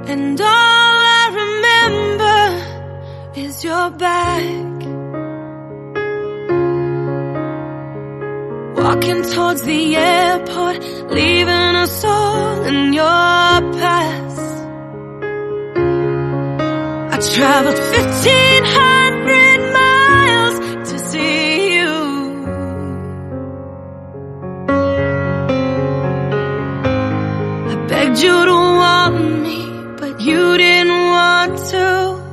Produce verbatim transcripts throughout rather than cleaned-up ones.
and all I remember is your back. Walking towards the airport, leaving us all in your past. I traveled fifteen hundred miles to see you. I begged you to want me, but you didn't want to.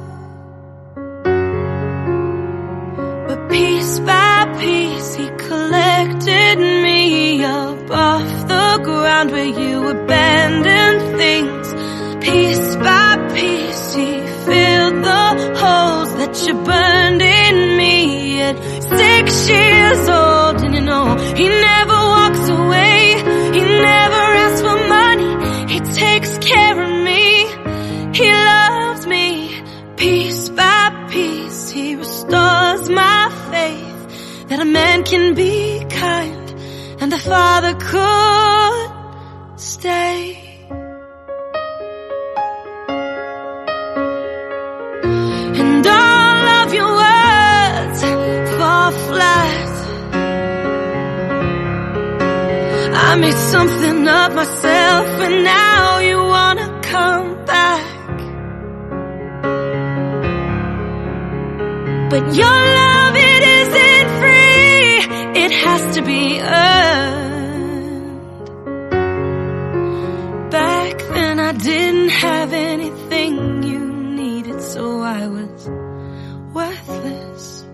But piece by piece he collected me up off the ground where you abandoned things. Piece by piece he filled the holes that you burned in me at six years old. And you know he never walks away, he never asks for money, he takes care of me, he loves me. Piece by piece he restores my faith that a man can be kind and a father could stay. And all of your words fall flat. I made something of myself and now you wanna come back. But your love, it isn't free, it has to be earned. Back then I didn't have anything you needed, so I was worthless.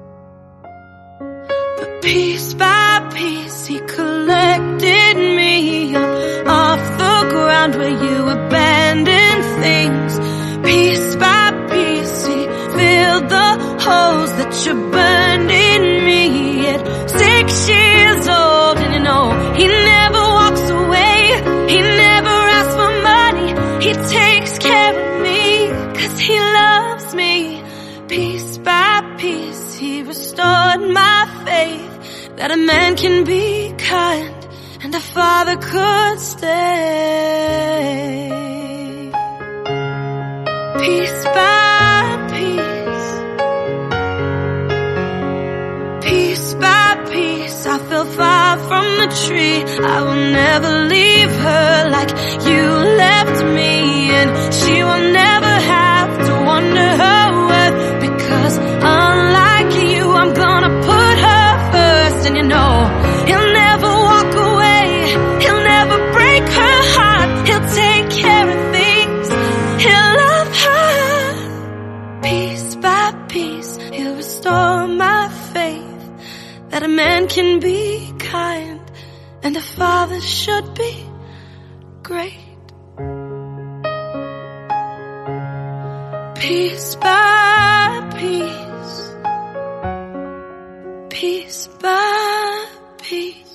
But piece by piece he collected me up off the ground where you abandoned things. Piece by piece he filled the holes that you burned in me at six years old. And you know he never walks away, he never asks for money, he takes care of me, 'cause he loves me. Piece by piece he restored my faith that a man can be kind and a father could stay. Piece by piece, piece by piece I fell far from the tree. I will never leave her like you left me, and she will never have to wonder her worth, because unlike you I'm gonna put her first. And you know he'll never walk away, he'll never break her heart, he'll take care of things, he'll love her. Piece by piece he'll restore my faith that a man can be kind and a father should be great. Piece by piece, piece by piece.